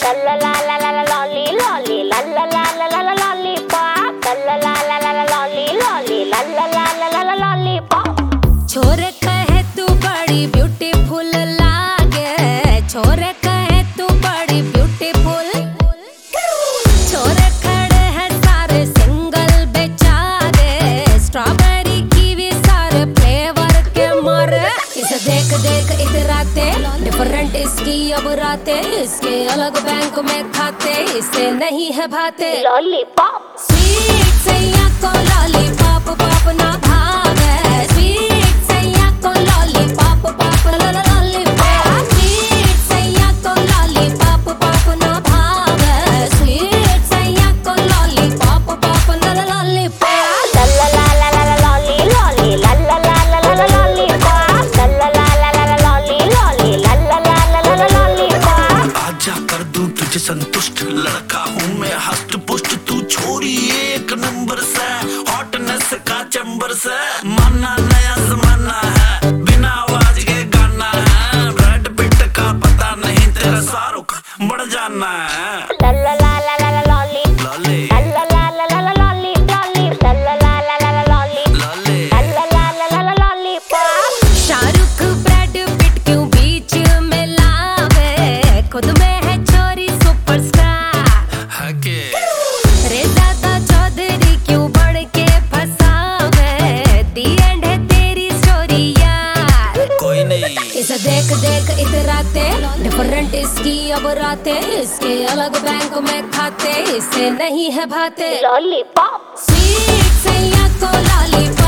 La la la la la la lolly lolly, la la la la la la lollipop. La la la la la lolly lolly, la la la la la lollipop. छोरे कहे तू बड़ी beautiful लागे, छोरे कहे तू बड़ी beautiful. छोरे खड़े हैं सारे सिंगल बेचारे, स्ट्रॉबेरी कीवी सारे फ्लेवर के मारे। इसे देख देख इतराते, डिफरेंट इसकी अब रातें, इसके अलग बैंक में खाते, इसे नहीं है भाते। Lollipop. स्वीट सैया को लॉलीपॉप पॉप ना भावे, स्वीट सैया को लॉलीपॉप पॉप लॉलीपॉप। स्वीट सैया को लॉलीपॉप पॉप ना भावे, स्वीट सैया को lollipop pop lollipop. La la la la la la lolly lolly, la la la la la la lollipop. La la la la la la lolly lolly, la la la la la la lollipop. आजा कर दूं तुझे संतुष्ट, लड़का हूँ मैं हष्ट पुष्ट, तू छोरी एक नंबर से, हॉटनेस का चैम्बर से। माना नया जमाना है, बिना आवाज के गाना है, ब्रैड पिट का पता नहीं, तेरा शाहरुख बढ़ जाना है। La la la la la la lolly, lolly la la la la la la lolly lolly, la la la la la la lolly, lolly la la la la la la lollipop. Shahrukh Brad Pitt क्यों बीच में लावे, खुद में है छोरी superstar. है के रेजा का चौधरी क्यों बढ़ के फंसावे, दी एंड है तेरी स्टोरी यार। कोई नहीं इसे देख देख इतराते, डिफरेंट इसकी अब रातें, इसके अलग बैंक में खाते, इसे नहीं है भाते। Lollipop. स्वीट सैया को लॉलीपॉप